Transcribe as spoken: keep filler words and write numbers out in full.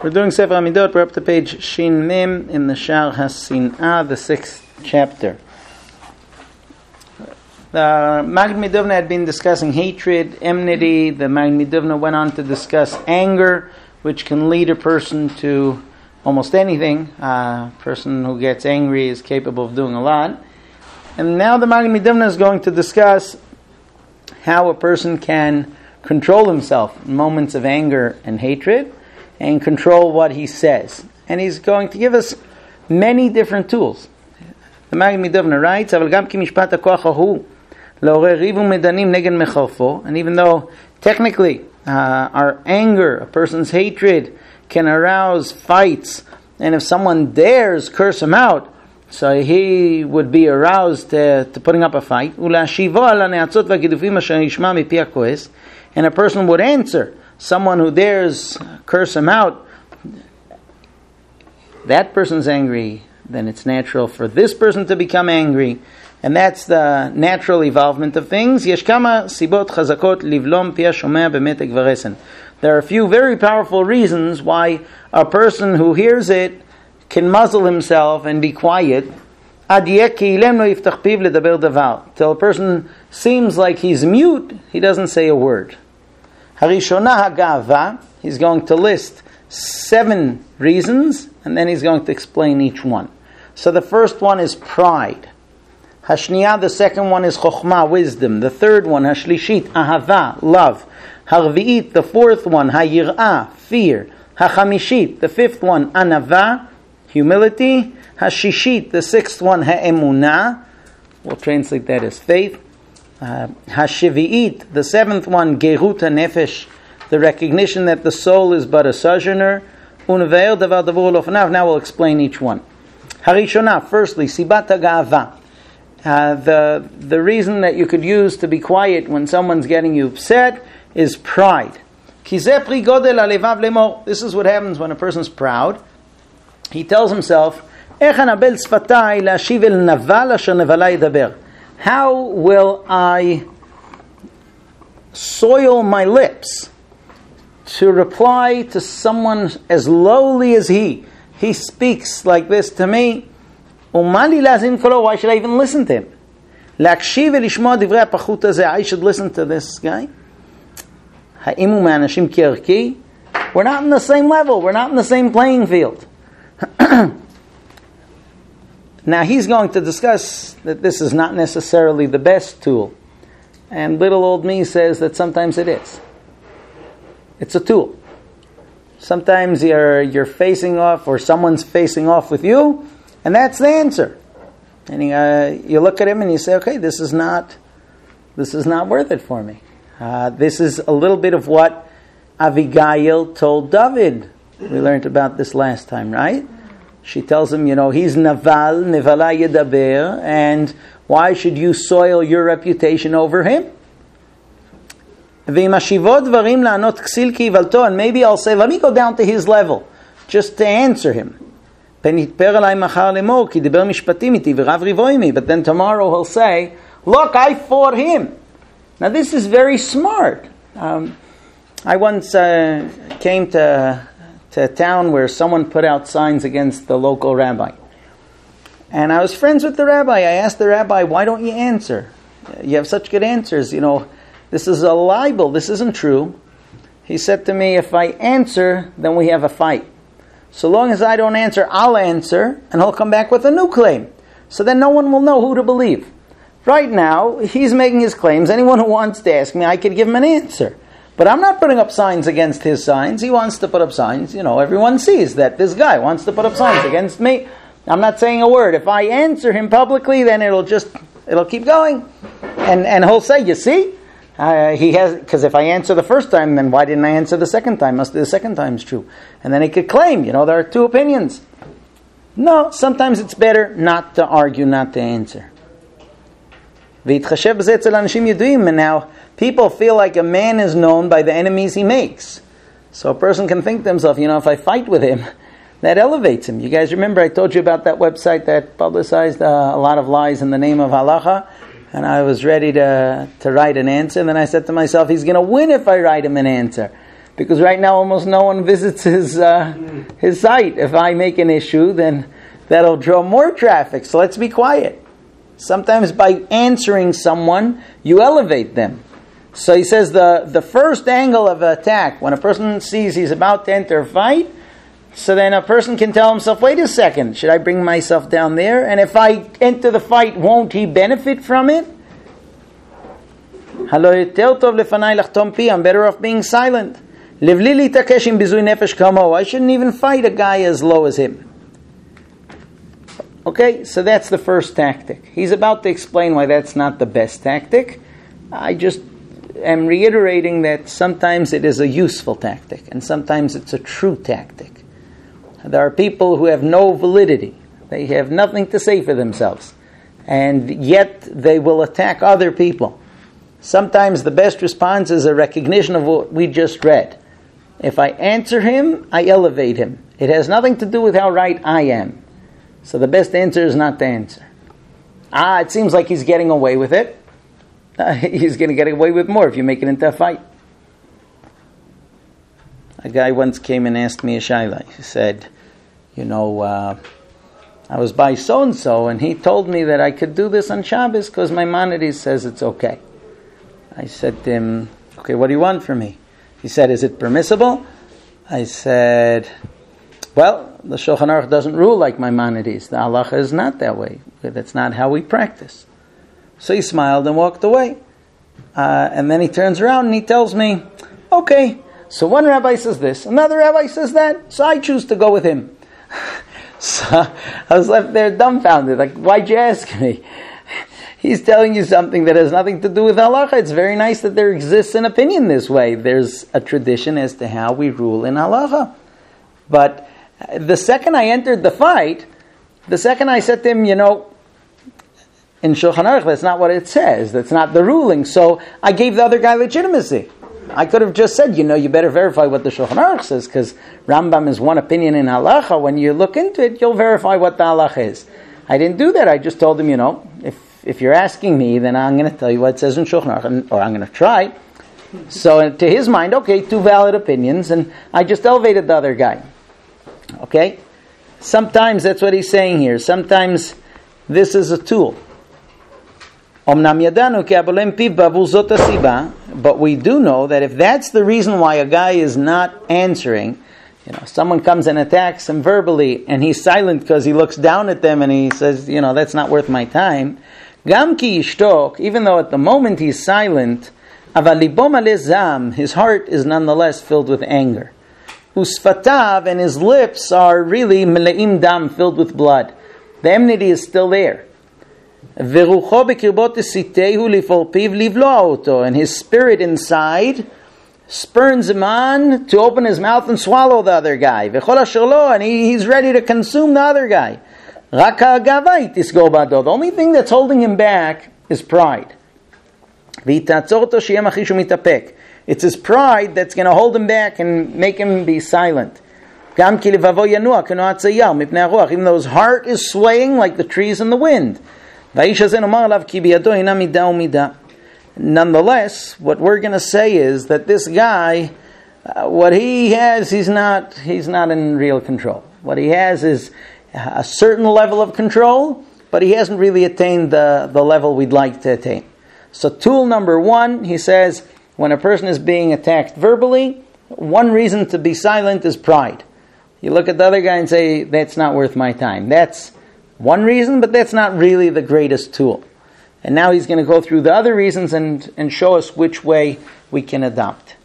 We're doing Sefer Amidot. We're up to page Shin Mem in the Shar HaSin'ah, the sixth chapter. The Magid Midovna had been discussing hatred, enmity. The Magid Midovna went on to discuss anger, which can lead a person to almost anything. Uh, a person who gets angry is capable of doing a lot. And now the Magid Midovna is going to discuss how a person can control himself in moments of anger and hatred, and control what he says. And he's going to give us many different tools. The Magid Midovna writes, "אבל גם כי משפט הכוח ההוא לעורר ריב ומדנים נגד מחרפו," and even though technically uh, our anger, a person's hatred, can arouse fights, and if someone dares curse him out, so he would be aroused to, to putting up a fight. ולהשיבו על הנאצות והגידופים אשר ישמע מפי הכועס, and a person would answer someone who dares curse him out. That person's angry, then it's natural for this person to become angry, and that's the natural evolvement of things. יש כמה סיבות חזקות לבלום פי השומע במתק ורסן. There are a few very powerful reasons why a person who hears it can muzzle himself and be quiet. עד יהיה כאילו לא יפתח פיו לדבר דבר. Till a person seems like he's mute, he doesn't say a word. Harishona hagava, he's going to list seven reasons, and then he's going to explain each one. So the first one is pride. Hashniya, the second one is chokhmah, wisdom. The third one, hashlishit, ahava, love. Harvi'it, the fourth one, hayir'ah, fear. Hachamishit, the fifth one, anava, humility. Hashishit, the sixth one, ha'emunah, we'll translate that as faith. Uh, Hashivi'it, the seventh one, Gerut HaNefesh, the recognition that the soul is but a sojourner. Uneveil davar davur lofanav. Now we'll explain each one. Harishona, firstly, Sibat HaGa'ava. Uh, the the reason that you could use to be quiet when someone's getting you upset is pride. Ki ze pri godel halevav lemor. This is what happens when a person's proud. He tells himself, Ech anabel sfatai la'ashiv el naval asher nevala yidaber. How will I soil my lips to reply to someone as lowly as he? He speaks like this to me. Why should I even listen to him? I should listen to this guy. We're not in the same level. We're not in the same playing field. Now he's going to discuss that this is not necessarily the best tool. And little old me says that sometimes it is. It's a tool. Sometimes you're you're facing off, or someone's facing off with you, and that's the answer. And you, uh, you look at him and you say, okay, this is not this is not worth it for me. Uh, this is a little bit of what Avigail told David. We learned about this last time, right? She tells him, you know, he's naval, nevala yedaber, and why should you soil your reputation over him? And maybe I'll say, let me go down to his level, just to answer him. But then tomorrow he'll say, look, I fought him. Now this is very smart. Um, I once uh, came to... to a town where someone put out signs against the local rabbi. And I was friends with the rabbi. I asked the rabbi, why don't you answer? You have such good answers. You know, this is a libel. This isn't true. He said to me, if I answer, then we have a fight. So long as I don't answer, I'll answer, and he'll come back with a new claim. So then no one will know who to believe. Right now, he's making his claims. Anyone who wants to ask me, I could give him an answer. But I'm not putting up signs against his signs. He wants to put up signs. You know, everyone sees that this guy wants to put up signs against me. I'm not saying a word. If I answer him publicly, then it'll just, it'll keep going. And and he'll say, you see? Uh, he has, because if I answer the first time, then why didn't I answer the second time? Must be the second time's true. And then he could claim, you know, there are two opinions. No, sometimes it's better not to argue, not to answer. And now, people feel like a man is known by the enemies he makes. So a person can think to himself, you know, if I fight with him, that elevates him. You guys remember I told you about that website that publicized uh, a lot of lies in the name of halacha? And I was ready to, to write an answer. And then I said to myself, he's going to win if I write him an answer. Because right now almost no one visits his uh, his site. If I make an issue, then that'll draw more traffic. So let's be quiet. Sometimes by answering someone, you elevate them. So he says the, the first angle of attack, when a person sees he's about to enter a fight, so then a person can tell himself, wait a second, should I bring myself down there? And if I enter the fight, won't he benefit from it? I'm better off being silent. I shouldn't even fight a guy as low as him. Okay, so that's the first tactic. He's about to explain why that's not the best tactic. I just am reiterating that sometimes it is a useful tactic, and sometimes it's a true tactic. There are people who have no validity. They have nothing to say for themselves, and yet they will attack other people. Sometimes the best response is a recognition of what we just read. If I answer him, I elevate him. It has nothing to do with how right I am. So the best answer is not to answer. Ah, it seems like he's getting away with it. Uh, he's going to get away with more if you make it into a fight. A guy once came and asked me a shaila. He said, you know, uh, I was by so-and-so, and he told me that I could do this on Shabbos because my Maimonides says it's okay. I said to him, okay, what do you want from me? He said, is it permissible? I said, well, the Shulchan Aruch doesn't rule like Maimonides. The halacha is not that way. That's not how we practice. So he smiled and walked away. Uh, and then he turns around and he tells me, okay, so one rabbi says this, another rabbi says that, so I choose to go with him. So I was left there dumbfounded. Like, why'd you ask me? He's telling you something that has nothing to do with halacha. It's very nice that there exists an opinion this way. There's a tradition as to how we rule in halacha. But the second I entered the fight, the second I said to him, you know, in Shulchan Aruch, that's not what it says. That's not the ruling. So I gave the other guy legitimacy. I could have just said, you know, you better verify what the Shulchan Aruch says, because Rambam is one opinion in halacha. When you look into it, you'll verify what the halacha is. I didn't do that. I just told him, you know, if if you're asking me, then I'm going to tell you what it says in Shulchan Aruch, or I'm going to try. So to his mind, okay, two valid opinions, and I just elevated the other guy. Okay? Sometimes that's what he's saying here. Sometimes this is a tool. But we do know that if that's the reason why a guy is not answering, you know, someone comes and attacks him verbally and he's silent because he looks down at them and he says, you know, that's not worth my time. Gam ki yishtok, even though at the moment he's silent, aval libo maleh zam, his heart is nonetheless filled with anger. Usfatav, and his lips are really meleim dam, filled with blood. The enmity is still there. Verucho bekirbot esitehu lifol piv livloa oto, and his spirit inside spurns him on to open his mouth and swallow the other guy. V'chol asher lo, and he, he's ready to consume the other guy. Rak ha'gava tisgo bado. The only thing that's holding him back is pride. V'itatzor oto sheyeh machishu mitapek. It's his pride that's going to hold him back and make him be silent. Gam ki levavo yanua keno hatzayar mipnei haruach. Even though his heart is swaying like the trees in the wind. V'aish hazeh nomar alav ki biyado hina midah umidah. Nonetheless, what we're going to say is that this guy, uh, what he has, he's not he's not in real control. What he has is a certain level of control, but he hasn't really attained the, the level we'd like to attain. So tool number one, he says, when a person is being attacked verbally, one reason to be silent is pride. You look at the other guy and say, that's not worth my time. That's one reason, but that's not really the greatest tool. And now he's going to go through the other reasons and, and show us which way we can adopt.